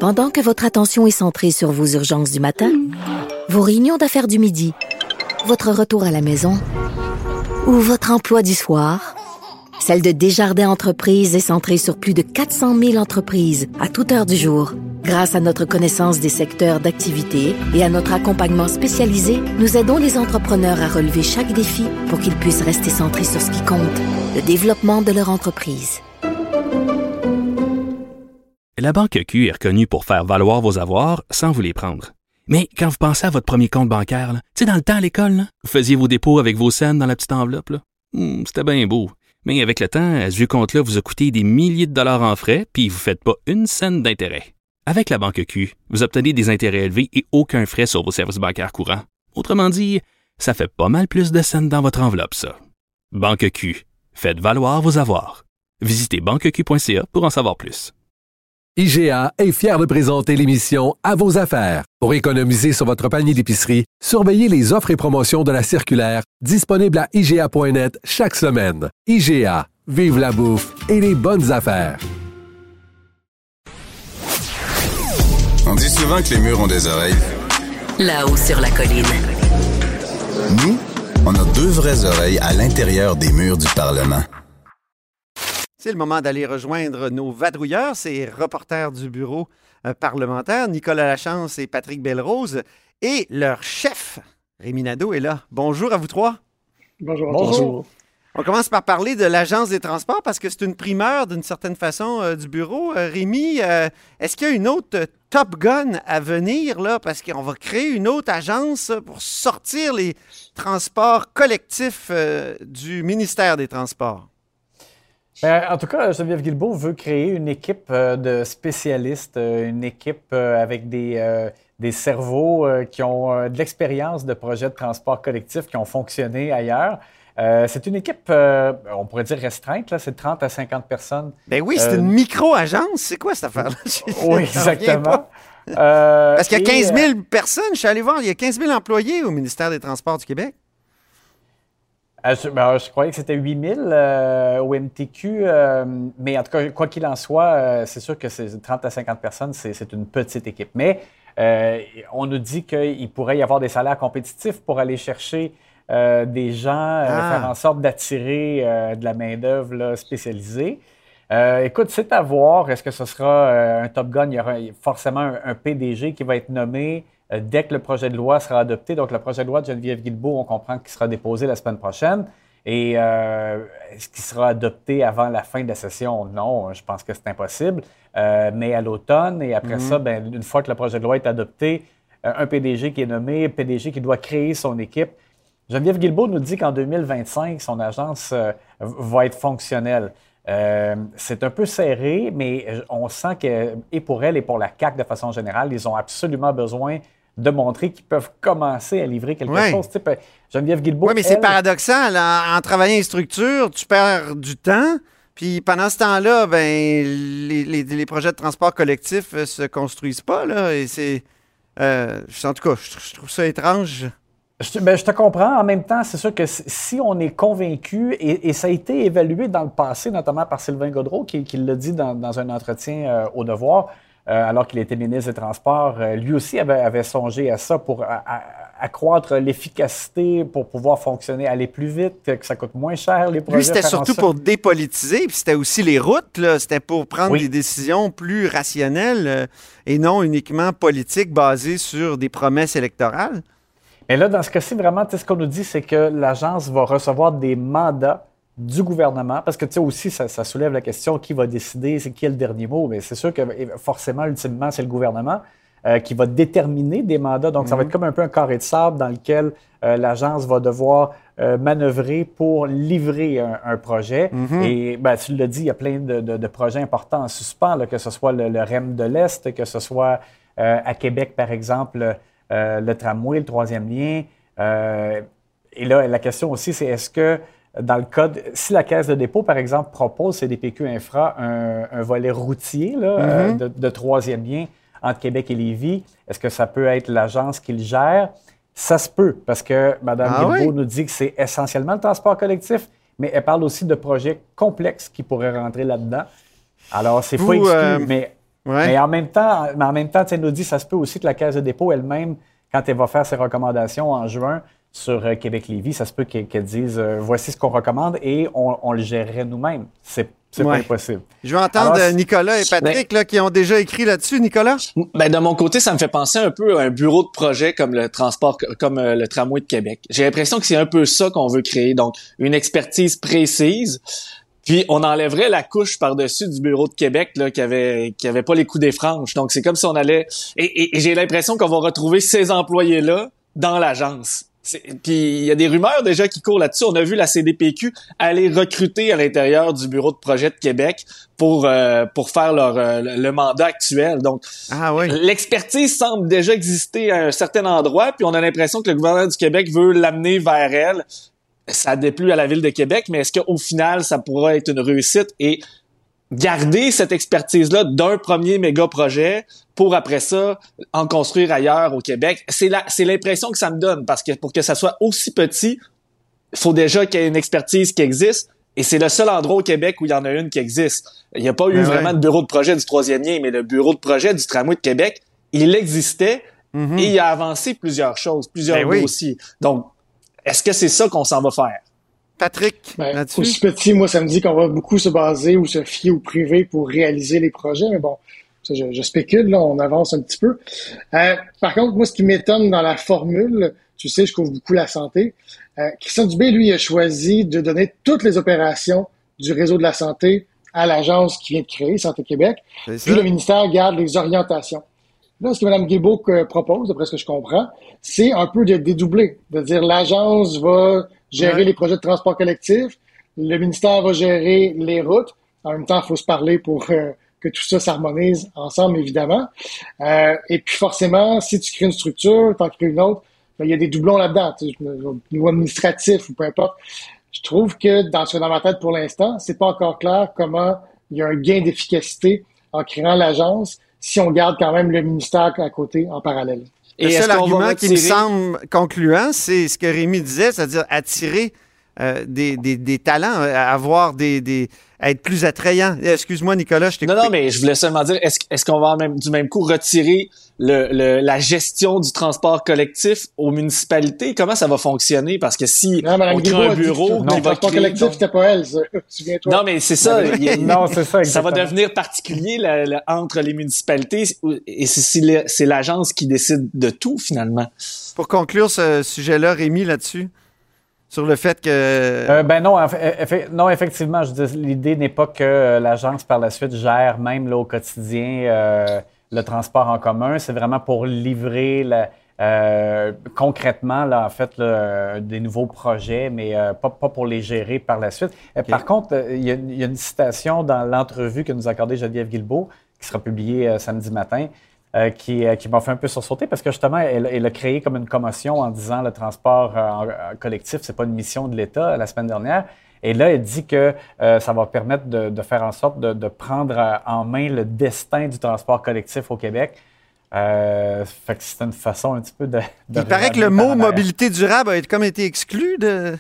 Pendant que votre attention est centrée sur vos urgences du matin, vos réunions d'affaires du midi, votre retour à la maison ou votre emploi du soir, celle de Desjardins Entreprises est centrée sur plus de 400 000 entreprises à toute heure du jour. Grâce à notre connaissance des secteurs d'activité et à notre accompagnement spécialisé, nous aidons les entrepreneurs à relever chaque défi pour qu'ils puissent rester centrés sur ce qui compte, le développement de leur entreprise. La Banque Q est reconnue pour faire valoir vos avoirs sans vous les prendre. Mais quand vous pensez à votre premier compte bancaire, tu sais, dans le temps à l'école, là, vous faisiez vos dépôts avec vos scènes dans la petite enveloppe. C'était bien beau. Mais avec le temps, ce vieux compte-là vous a coûté des milliers de dollars en frais, puis vous ne faites pas une scène d'intérêt. Avec la Banque Q, vous obtenez des intérêts élevés et aucun frais sur vos services bancaires courants. Autrement dit, ça fait pas mal plus de scènes dans votre enveloppe, ça. Banque Q. Faites valoir vos avoirs. Visitez banqueq.ca pour en savoir plus. IGA est fier de présenter l'émission À vos affaires. Pour économiser sur votre panier d'épicerie, surveillez les offres et promotions de la circulaire disponible à IGA.net chaque semaine. IGA, vive la bouffe et les bonnes affaires. On dit souvent que les murs ont des oreilles. Là-haut sur la colline. Nous, on a 2 vraies oreilles à l'intérieur des murs du Parlement. C'est le moment d'aller rejoindre nos vadrouilleurs, ces reporters du bureau parlementaire, Nicolas Lachance et Patrick Belrose, et leur chef, Rémi Nadeau, est là. Bonjour à vous trois. Bonjour. On commence par parler de l'Agence des transports parce que c'est une primeur d'une certaine façon du bureau. Rémi, est-ce qu'il y a une autre Top Gun à venir là? Parce qu'on va créer une autre agence pour sortir les transports collectifs du ministère des Transports. En tout cas, Geneviève Guilbeault veut créer une équipe de spécialistes, une équipe avec des cerveaux qui ont de l'expérience de projets de transport collectif qui ont fonctionné ailleurs. C'est une équipe, on pourrait dire restreinte, là, c'est de 30 à 50 personnes. Ben oui, c'est une micro-agence. C'est quoi cette affaire-là? Oui, exactement. Parce qu'il y a 15 000 personnes, je suis allé voir, il y a 15 000 employés au ministère des Transports du Québec. Je croyais que c'était 8 000 au MTQ, mais en tout cas, quoi qu'il en soit, c'est sûr que c'est 30 à 50 personnes, c'est une petite équipe. Mais on nous dit qu'il pourrait y avoir des salaires compétitifs pour aller chercher des gens, faire en sorte d'attirer de la main-d'œuvre là, spécialisée. Écoute, c'est à voir. Est-ce que ce sera un Top Gun? Il y aura forcément un PDG qui va être nommé dès que le projet de loi sera adopté. Donc, le projet de loi de Geneviève Guilbeault, on comprend qu'il sera déposé la semaine prochaine. Et est-ce qu'il sera adopté avant la fin de la session? Non, je pense que c'est impossible. Mais à l'automne, et après ça, une fois que le projet de loi est adopté, un PDG qui est nommé, PDG qui doit créer son équipe. Geneviève Guilbeault nous dit qu'en 2025, son agence va être fonctionnelle. C'est un peu serré, mais on sent que, et pour elle et pour la CAQ de façon générale, ils ont absolument besoin de montrer qu'ils peuvent commencer à livrer quelque chose. Tu sais, Geneviève Guilbeault... Oui, mais c'est paradoxal. En travaillant une structure, tu perds du temps. Puis pendant ce temps-là, les projets de transport collectif ne se construisent pas. Là, et c'est, en tout cas, je trouve ça étrange. Je te comprends. En même temps, c'est sûr que si on est convaincu, et ça a été évalué dans le passé, notamment par Sylvain Gaudreault, qui l'a dit dans un entretien au Devoir, alors qu'il était ministre des Transports, lui aussi avait songé à ça pour accroître l'efficacité, pour pouvoir fonctionner, aller plus vite, que ça coûte moins cher les projets. Lui, c'était surtout pour dépolitiser, puis c'était aussi les routes, là. C'était pour prendre des décisions plus rationnelles et non uniquement politiques basées sur des promesses électorales. Mais là, dans ce cas-ci, vraiment, ce qu'on nous dit, c'est que l'agence va recevoir des mandats du gouvernement, parce que tu sais aussi, ça soulève la question qui va décider, c'est qui est le dernier mot, mais c'est sûr que forcément, ultimement, c'est le gouvernement qui va déterminer des mandats. Donc, ça va être comme un peu un carré de sable dans lequel l'agence va devoir manœuvrer pour livrer un projet. Et tu l'as dit, il y a plein de projets importants en suspens, là, que ce soit le REM de l'Est, que ce soit à Québec, par exemple, le tramway, le 3e lien. Et là, la question aussi, c'est est-ce que dans le cas, si la Caisse de dépôt, par exemple, propose CDPQ Infra un volet routier là, de 3e lien entre Québec et Lévis, est-ce que ça peut être l'agence qui le gère? Ça se peut, parce que Mme Guilbeault nous dit que c'est essentiellement le transport collectif, mais elle parle aussi de projets complexes qui pourraient rentrer là-dedans. Alors, c'est pas exclu, mais Ouais. Mais en même temps, tu sais, nous dit, ça se peut aussi que la Caisse de dépôt elle-même, quand elle va faire ses recommandations en juin sur Québec-Lévis, ça se peut qu'elle dise voici ce qu'on recommande et on le gérerait nous-mêmes. C'est pas impossible. Je vais entendre Nicolas et Patrick là, qui ont déjà écrit là-dessus. Nicolas? De mon côté, ça me fait penser un peu à un bureau de projet comme le transport, comme le tramway de Québec. J'ai l'impression que c'est un peu ça qu'on veut créer. Donc, une expertise précise. Puis, on enlèverait la couche par-dessus du bureau de Québec là, qui avait pas les coups des franges. Donc, c'est comme si on allait... Et j'ai l'impression qu'on va retrouver ces employés-là dans l'agence. Puis il y a des rumeurs déjà qui courent là-dessus. On a vu la CDPQ aller recruter à l'intérieur du bureau de projet de Québec pour faire le mandat actuel. Donc, l'expertise semble déjà exister à un certain endroit, puis on a l'impression que le gouvernement du Québec veut l'amener vers elle. Ça déplut à la ville de Québec, mais est-ce qu'au final, ça pourra être une réussite et garder cette expertise-là d'un premier méga projet pour après ça en construire ailleurs au Québec? C'est l'impression que ça me donne, parce que pour que ça soit aussi petit, il faut déjà qu'il y ait une expertise qui existe, et c'est le seul endroit au Québec où il y en a une qui existe. Il n'y a pas eu vraiment de bureau de projet du troisième lien, mais le bureau de projet du tramway de Québec, il existait et il a avancé plusieurs choses, plusieurs dossiers. Donc, est-ce que c'est ça qu'on s'en va faire? Patrick, là-dessus? Aussi petit, moi, ça me dit qu'on va beaucoup se baser ou se fier au privé pour réaliser les projets, mais bon, ça, je spécule, là, on avance un petit peu. Par contre, moi, ce qui m'étonne dans la formule, tu sais, je couvre beaucoup la santé, Christian Dubé, lui, a choisi de donner toutes les opérations du réseau de la santé à l'agence qui vient de créer, Santé Québec, puis le ministère garde les orientations. Là, ce que Mme Guilbeault propose, d'après ce que je comprends, c'est un peu de dédoubler, de dire l'agence va gérer les projets de transport collectif, le ministère va gérer les routes. En même temps, il faut se parler pour que tout ça s'harmonise ensemble, évidemment. Et puis forcément, si tu crées une structure, t'en crées une autre, ben, il y a des doublons là-dedans, au niveau administratif ou peu importe. Je trouve que dans ma tête pour l'instant, c'est pas encore clair comment il y a un gain d'efficacité en créant l'agence si on garde quand même le ministère à côté en parallèle. Le seul argument qui me semble concluant, c'est ce que Rémi disait, c'est-à-dire attirer des talents, avoir être plus attrayant. Excuse-moi, Nicolas, je t'ai coupé. Non, mais je voulais seulement dire, est-ce qu'on va du même coup retirer la gestion du transport collectif aux municipalités? Comment ça va fonctionner? Parce que si on crée un bureau... Le transport collectif, c'était pas elle, ça. Souviens-toi. Non, mais c'est ça. Non, c'est ça, exactement. Ça va devenir particulier entre les municipalités et c'est l'agence qui décide de tout, finalement. Pour conclure ce sujet-là, Rémi, là-dessus? Sur le fait que... non, effectivement, je dis, l'idée n'est pas que l'agence, par la suite, gère même là, au quotidien le transport en commun. C'est vraiment pour livrer concrètement, là, en fait, des nouveaux projets, mais pas pour les gérer par la suite. Okay. Par contre, il y a une citation dans l'entrevue que nous a accordée Geneviève Guilbeault, qui sera publiée samedi matin, qui m'a fait un peu sursauter parce que justement, elle a créé comme une commotion en disant le transport collectif, c'est pas une mission de l'État la semaine dernière. Et là, elle dit que ça va permettre de faire en sorte de prendre en main le destin du transport collectif au Québec. Fait que c'est une façon un petit peu de il paraît que le mot mobilité durable a été exclu de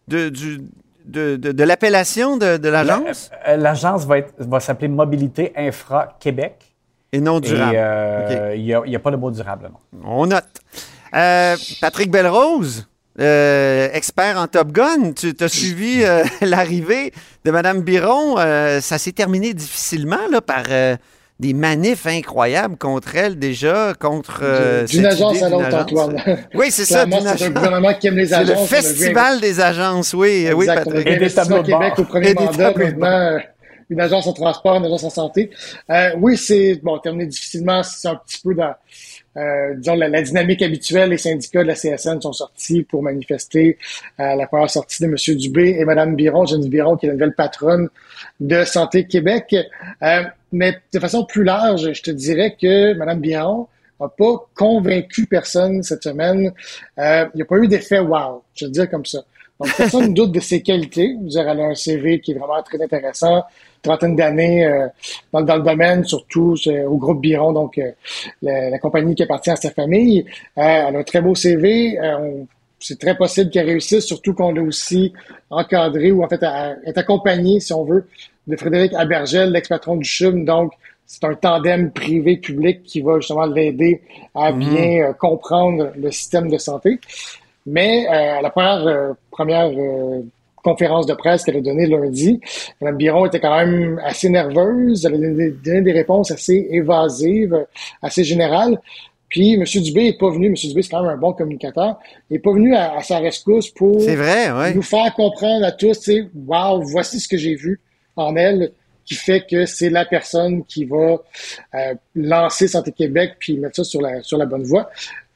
l'appellation de l'agence. L'agence va s'appeler Mobilité Infra Québec. Et non durable. Il n'y a pas le mot durable, non. On note. Patrick Belrose, expert en Top Gun, tu as suivi l'arrivée de Mme Biron. Ça s'est terminé difficilement là, par des manifs incroyables contre elle déjà, contre... d'une agence à l'autre, Antoine. Oui, c'est ça. C'est un gouvernement qui aime les agences. C'est le festival des agences, oui. Exact. Oui, Patrick. Et des tableaux de Québec au premier mandat, maintenant... Une agence en transport, une agence en santé. Oui, c'est terminé difficilement. C'est un petit peu dans, disons, la dynamique habituelle. Les syndicats de la CSN sont sortis pour manifester à la première sortie de M. Dubé et Mme Biron, Geneviève Biron, qui est la nouvelle patronne de Santé Québec. Mais de façon plus large, je te dirais que Mme Biron n'a pas convaincu personne cette semaine. Il n'y a pas eu d'effet wow, je veux dire comme ça. Donc, personne ne doute de ses qualités. Je veux dire, elle a un CV qui est vraiment très intéressant. Trentaine d'années dans le domaine, surtout au groupe Biron, donc la compagnie qui appartient à sa famille. Elle a un très beau CV. C'est très possible qu'elle réussisse, surtout qu'on l'a aussi encadré ou en fait est accompagné, si on veut, de Frédéric Abergel, l'ex-patron du CHUM. Donc, c'est un tandem privé-public qui va justement l'aider à bien comprendre le système de santé. Mais à la première conférence de presse qu'elle a donnée lundi, Mme Biron était quand même assez nerveuse. Elle a donné des réponses assez évasives, assez générales. Puis M. Dubé est pas venu. M. Dubé, c'est quand même un bon communicateur. Il est pas venu à sa rescousse pour nous faire comprendre à tous, tu sais, wow, voici ce que j'ai vu en elle, qui fait que c'est la personne qui va lancer Santé Québec puis mettre ça sur la bonne voie.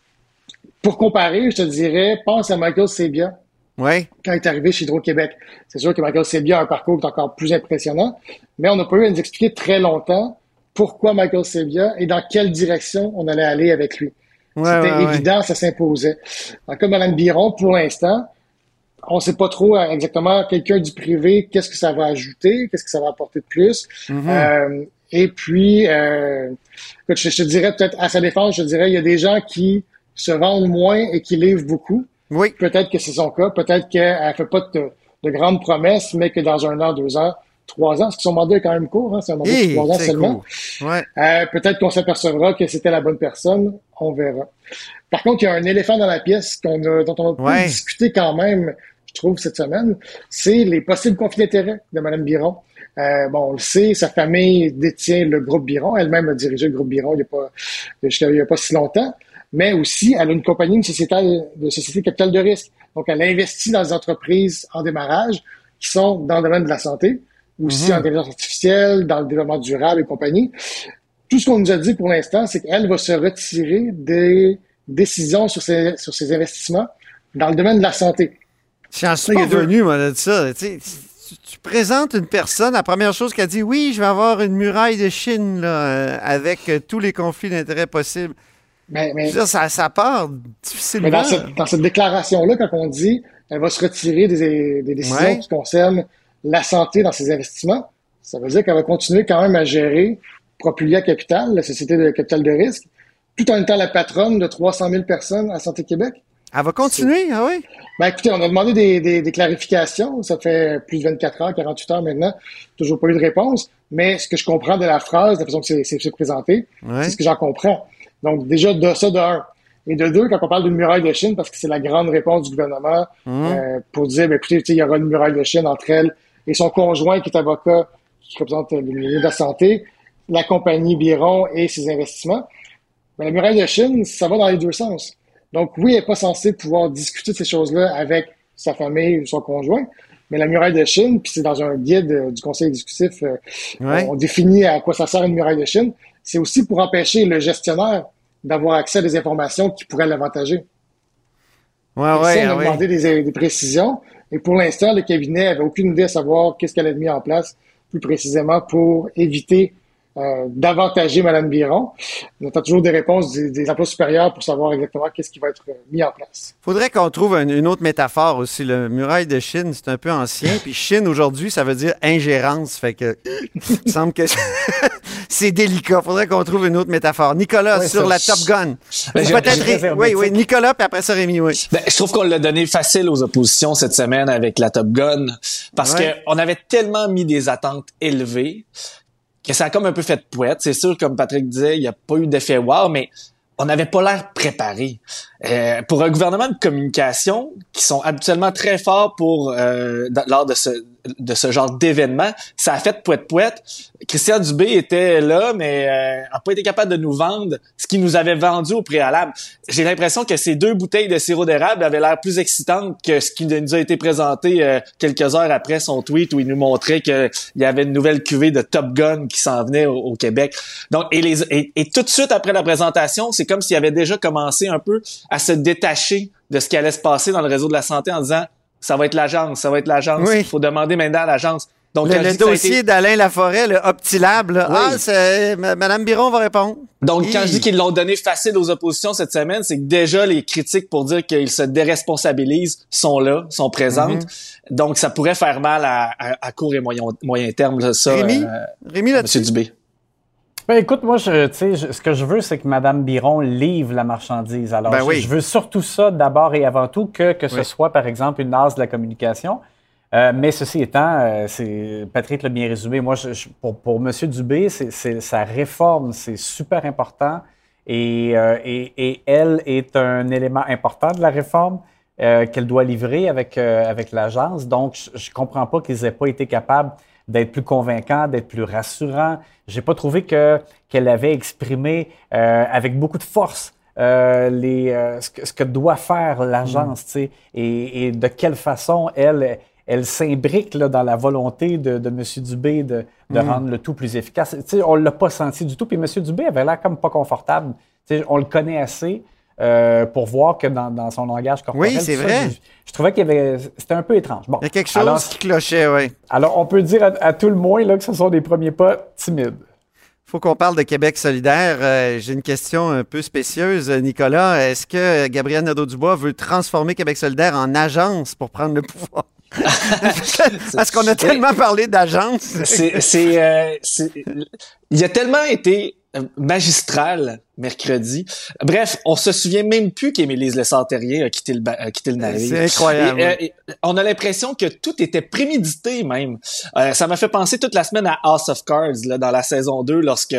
Pour comparer, je te dirais, pense à Michael Sabia. Ouais. Quand il est arrivé chez Hydro-Québec. C'est sûr que Michael Sabia a un parcours qui est encore plus impressionnant, mais on n'a pas eu à nous expliquer très longtemps pourquoi Michael Sabia et dans quelle direction on allait aller avec lui. C'était évident, ça s'imposait. Dans le cas de Mme Biron, pour l'instant, on ne sait pas trop exactement quelqu'un du privé, qu'est-ce que ça va ajouter, qu'est-ce que ça va apporter de plus. Et puis, écoute, je te dirais peut-être à sa défense, je dirais il y a des gens qui se vendent moins et qui livrent beaucoup. Oui. Peut-être que c'est son cas. Peut-être qu'elle fait pas de grandes promesses, mais que dans 1 an, 2 ans, 3 ans, parce que son mandat est quand même court, hein, c'est un mandat de 3 ans seulement. Cool. Ouais. Peut-être qu'on s'apercevra que c'était la bonne personne. On verra. Par contre, il y a un éléphant dans la pièce dont on a pu discuter quand même, je trouve, cette semaine. C'est les possibles conflits d'intérêts de Mme Biron. On le sait, sa famille détient le groupe Biron. Elle-même a dirigé le groupe Biron il y a pas si longtemps. Mais aussi, elle a une compagnie, une société capital de risque. Donc, elle investit dans des entreprises en démarrage qui sont dans le domaine de la santé, aussi en intelligence artificielle, dans le développement durable et compagnie. Tout ce qu'on nous a dit pour l'instant, c'est qu'elle va se retirer des décisions sur ses investissements dans le domaine de la santé. J'en suis pas venu, moi, de ça. Tu présentes une personne, la première chose qu'elle dit, oui, je vais avoir une muraille de Chine là, avec tous les conflits d'intérêts possibles. Mais ça part difficilement. Mais dans cette déclaration-là, quand on dit elle va se retirer des décisions qui concernent la santé dans ses investissements, ça veut dire qu'elle va continuer quand même à gérer Propulia Capital, la société de capital de risque, tout en étant la patronne de 300 000 personnes à Santé Québec. Elle va continuer, ah oui? Écoutez, on a demandé des clarifications. Ça fait plus de 24 heures, 48 heures maintenant. Toujours pas eu de réponse. Mais ce que je comprends de la phrase, de la façon que c'est présenté, c'est ce que j'en comprends. Donc, déjà, de un. Et de deux, quand on parle d'une muraille de Chine, parce que c'est la grande réponse du gouvernement pour dire, écoutez, il y aura une muraille de Chine entre elle et son conjoint qui est avocat, qui représente le milieu de la santé, la compagnie Biron et ses investissements. Mais la muraille de Chine, ça va dans les deux sens. Donc, oui, elle n'est pas censée pouvoir discuter de ces choses-là avec sa famille ou son conjoint, mais la muraille de Chine, puis c'est dans un guide du conseil exécutif, on définit à quoi ça sert une muraille de Chine, c'est aussi pour empêcher le gestionnaire d'avoir accès à des informations qui pourraient l'avantager. On a demandé des précisions, et pour l'instant, le cabinet avait aucune idée à savoir qu'est-ce qu'elle avait mis en place plus précisément pour éviter d'avantager Mme Biron. On attend toujours des réponses des emplois supérieurs pour savoir exactement qu'est-ce qui va être mis en place. Faudrait qu'on trouve une autre métaphore aussi. Le muraille de Chine, c'est un peu ancien. Puis Chine, aujourd'hui, ça veut dire ingérence. Fait que il semble que c'est délicat. Faudrait qu'on trouve une autre métaphore. Nicolas, sur la Top Gun. Oui, Nicolas, puis après ça, Rémi, oui. Je trouve qu'on l'a donné facile aux oppositions cette semaine avec la Top Gun. Parce qu'on avait tellement mis des attentes élevées que ça a comme un peu fait de poète. C'est sûr, comme Patrick disait, il n'y a pas eu d'effet wow, mais on n'avait pas l'air préparé. Pour un gouvernement de communication qui sont habituellement très forts lors de ce genre d'événement, ça a fait poète-poète. Christian Dubé était là, mais n'a pas été capable de nous vendre ce qu'il nous avait vendu au préalable. J'ai l'impression que ces 2 bouteilles de sirop d'érable avaient l'air plus excitantes que ce qui nous a été présenté quelques heures après son tweet où il nous montrait qu'il y avait une nouvelle cuvée de Top Gun qui s'en venait au Québec. Donc, et tout de suite après la présentation, c'est comme s'il avait déjà commencé un peu à se détacher de ce qui allait se passer dans le réseau de la santé en disant ça va être l'agence, il faut demander maintenant à l'agence. Donc, le dossier d'Alain Laforêt, le Optilab, Mme Biron va répondre. Donc, quand je dis qu'ils l'ont donné facile aux oppositions cette semaine, c'est que déjà les critiques pour dire qu'ils se déresponsabilisent sont là, sont présentes. Donc, ça pourrait faire mal à court et moyen terme, là, ça. Rémi là-dessus. M. Dubé. Écoute, moi, ce que je veux, c'est que Mme Biron livre la marchandise. Alors, je veux surtout ça d'abord et avant tout que ce soit, par exemple, une as de la communication. Mais ceci étant, Patrick l'a bien résumé. Moi, pour M. Dubé, sa réforme, c'est super important. Et elle est un élément important de la réforme qu'elle doit livrer avec l'agence. Donc, je ne comprends pas qu'ils n'aient pas été capables d'être plus convaincants, d'être plus rassurants. Je n'ai pas trouvé qu'elle avait exprimé avec beaucoup de force ce que doit faire l'agence, tu sais, et de quelle façon elle s'imbrique là, dans la volonté de M. Dubé de rendre le tout plus efficace. Tu sais, on ne l'a pas senti du tout. Puis M. Dubé avait l'air comme pas confortable. Tu sais, on le connaît assez pour voir que dans son langage corporel... Oui, c'est vrai. Je trouvais c'était un peu étrange. Bon, il y a quelque chose qui clochait, oui. Alors, on peut dire à tout le moins là, que ce sont des premiers pas timides. Il faut qu'on parle de Québec solidaire. J'ai une question un peu spécieuse, Nicolas. Est-ce que Gabriel Nadeau-Dubois veut transformer Québec solidaire en agence pour prendre le pouvoir? Parce qu'on a tellement parlé d'agence. Il a tellement été magistral mercredi. Bref, on se souvient même plus qu'Émilise Lessard-Terrien a quitté le navire. C'est incroyable. Et on a l'impression que tout était prémédité même. Ça m'a fait penser toute la semaine à House of Cards là, dans la saison 2 lorsque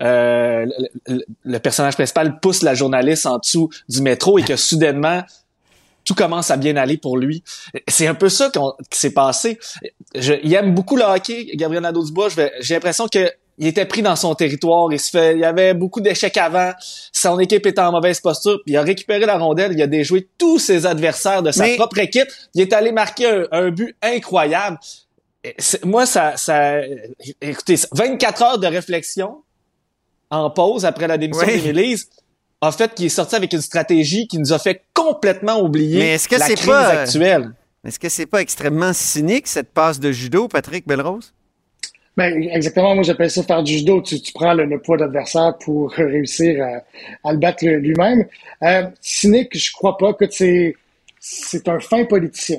le personnage principal pousse la journaliste en dessous du métro et que soudainement tout commence à bien aller pour lui. C'est un peu ça qui s'est passé. Il aime beaucoup le hockey, Gabriel Nadeau-Dubois. J'ai l'impression que il était pris dans son territoire. Il y avait beaucoup d'échecs avant. Son équipe était en mauvaise posture. Puis il a récupéré la rondelle. Il a déjoué tous ses adversaires de sa propre équipe. Il est allé marquer un but incroyable. Moi, écoutez, 24 heures de réflexion en pause après la démission d'Émilise a fait qu'il est sorti avec une stratégie qui nous a fait complètement oublier la crise actuelle. Est-ce que c'est pas extrêmement cynique, cette passe de judo, Patrick Belrose? Ben, exactement. Moi, j'appelle ça faire du judo. Tu prends le poids d'adversaire pour réussir à le battre lui-même. Cynique, je crois pas que c'est un fin politicien.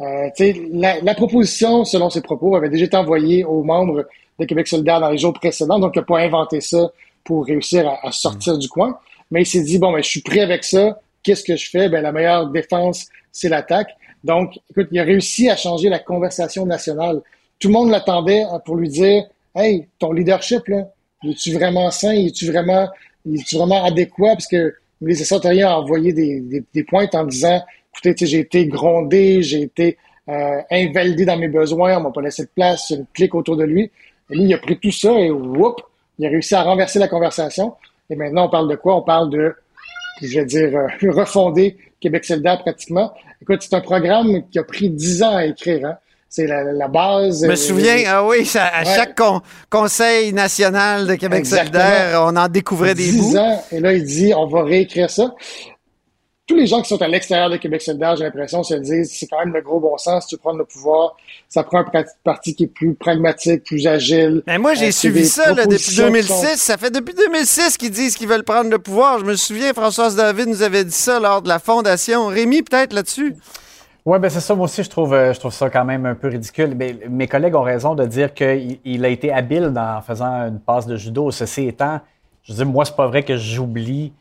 La proposition, selon ses propos, avait déjà été envoyée aux membres de Québec solidaire dans les jours précédents. Donc, il n'a pas inventé ça pour réussir à sortir du coin. Mais il s'est dit, bon, ben, je suis prêt avec ça. Qu'est-ce que je fais? Ben, la meilleure défense, c'est l'attaque. Donc, écoute, il a réussi à changer la conversation nationale. Tout le monde l'attendait pour lui dire, hey, ton leadership, là, es-tu vraiment sain? Es-tu vraiment adéquat? Parce que les Lessard-Terrien a envoyé des pointes en disant, écoutez, j'ai été grondé, j'ai été invalidé dans mes besoins, on m'a pas laissé de place, une clique autour de lui. Et lui, il a pris tout ça et whoop, il a réussi à renverser la conversation. Et maintenant, on parle de quoi? On parle de, je vais dire, refonder Québec solidaire pratiquement. Écoute, c'est un programme qui a pris 10 ans à écrire, hein. C'est la base. Je me souviens, chaque conseil national de Québec solidaire, on en découvrait des bouts. 10 ans, et là, il dit, on va réécrire ça. Tous les gens qui sont à l'extérieur de Québec solidaire, j'ai l'impression, se disent, c'est quand même le gros bon sens, si tu veux prendre le pouvoir, ça prend un parti qui est plus pragmatique, plus agile. Mais moi, j'ai suivi ça là, depuis 2006. Ça fait depuis 2006 qu'ils disent qu'ils veulent prendre le pouvoir. Je me souviens, Françoise David nous avait dit ça lors de la fondation. Rémi, peut-être là-dessus? Oui, bien c'est ça. Moi aussi, je trouve ça quand même un peu ridicule. Mais mes collègues ont raison de dire qu'il a été habile en faisant une passe de judo. Ceci étant, je veux dire, moi, c'est pas vrai que j'oublie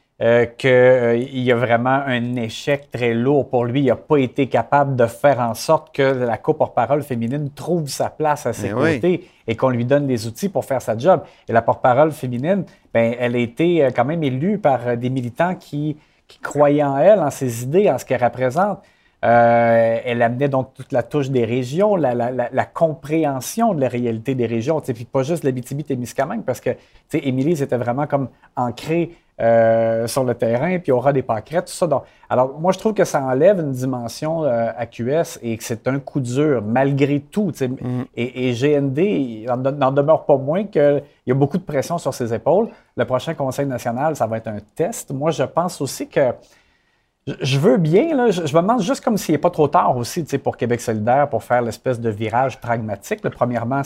qu'il y a vraiment un échec très lourd pour lui. Il n'a pas été capable de faire en sorte que la co-porte-parole féminine trouve sa place à ses côtés et qu'on lui donne des outils pour faire sa job. Et la porte-parole féminine, ben, elle a été quand même élue par des militants qui croyaient en elle, en ses idées, en ce qu'elle représente. Elle amenait donc toute la touche des régions, la compréhension de la réalité des régions, puis pas juste l'Abitibi-Témiscamingue, parce que Émilise était vraiment comme ancrée sur le terrain, puis aura des pâquerettes, tout ça. Donc, alors, moi, je trouve que ça enlève une dimension à QS et que c'est un coup dur, malgré tout. Et GND, n'en demeure pas moins qu'il y a beaucoup de pression sur ses épaules. Le prochain Conseil national, ça va être un test. Moi, je pense aussi que je veux bien, là, je me demande juste comme s'il n'est pas trop tard aussi pour Québec solidaire pour faire l'espèce de virage pragmatique. Là, premièrement,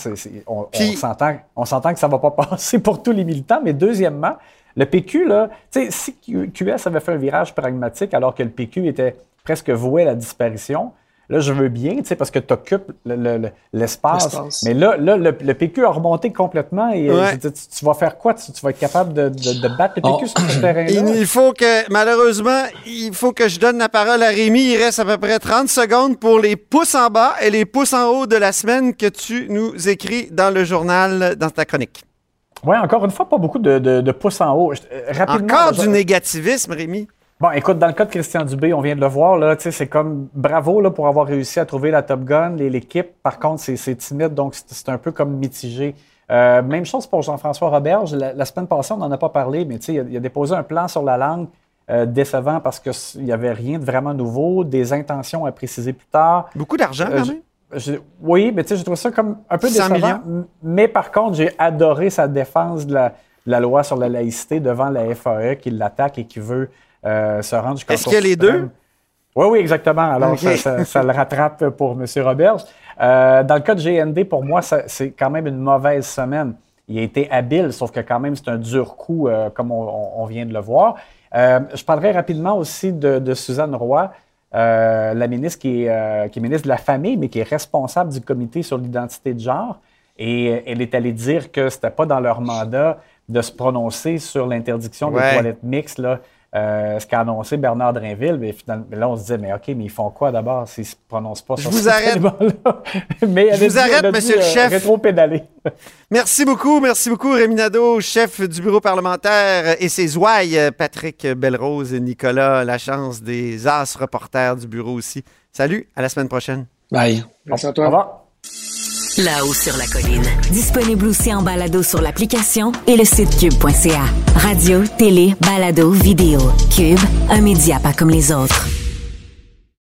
on s'entend que ça ne va pas passer pour tous les militants, mais deuxièmement, le PQ, là, si QS avait fait un virage pragmatique alors que le PQ était presque voué à la disparition, Là, je veux bien, tu sais, parce que tu occupes l'espace. Mais là, le PQ a remonté complètement et tu vas faire quoi? Tu vas être capable de battre le PQ sur ce terrain-là? Malheureusement, il faut que je donne la parole à Rémi. Il reste à peu près 30 secondes pour les pouces en bas et les pouces en haut de la semaine que tu nous écris dans le journal, dans ta chronique. Oui, encore une fois, pas beaucoup de pouces en haut. Rapidement, encore du négativisme, Rémi. Bon, écoute, dans le cas de Christian Dubé, on vient de le voir, là, tu sais, c'est comme bravo là, pour avoir réussi à trouver la Top Gun, l'équipe. Par contre, c'est timide, donc c'est un peu comme mitigé. Même chose pour Jean-François Roberge. La semaine passée, on n'en a pas parlé, mais tu sais, il a déposé un plan sur la langue décevant parce qu'il n'y avait rien de vraiment nouveau, des intentions à préciser plus tard. Beaucoup d'argent, quand même. Oui, mais tu sais, je trouve ça comme un peu 100 décevant. millions. Mais par contre, j'ai adoré sa défense de la loi sur la laïcité devant la FAE qui l'attaque et qui veut se rendre jusqu'à... Est-ce qu'il y a les deux? Oui, exactement. Alors, ça le rattrape pour M. Roberge. Dans le cas de GND, pour moi, c'est quand même une mauvaise semaine. Il a été habile, sauf que quand même, c'est un dur coup, comme on vient de le voir. Je parlerai rapidement aussi de Suzanne Roy, la ministre qui est ministre de la Famille, mais qui est responsable du comité sur l'identité de genre. Et elle est allée dire que c'était pas dans leur mandat de se prononcer sur l'interdiction des toilettes mixtes, là. Ce qu'a annoncé Bernard Drinville, mais finalement, là, on se disait, mais OK, mais ils font quoi d'abord s'ils ne se prononcent pas sur ce élément-là? Mais je vous arrête, monsieur le chef. Rétro-pédaler. Merci beaucoup, Rémi Nadeau, chef du bureau parlementaire, et ses ouailles, Patrick Belrose et Nicolas Lachance, des as reporters du bureau aussi. Salut, à la semaine prochaine. Bye. Merci à toi. Au revoir. Là-haut sur la colline. Disponible aussi en balado sur l'application et le site cube.ca. Radio, télé, balado, vidéo. Cube, un média pas comme les autres.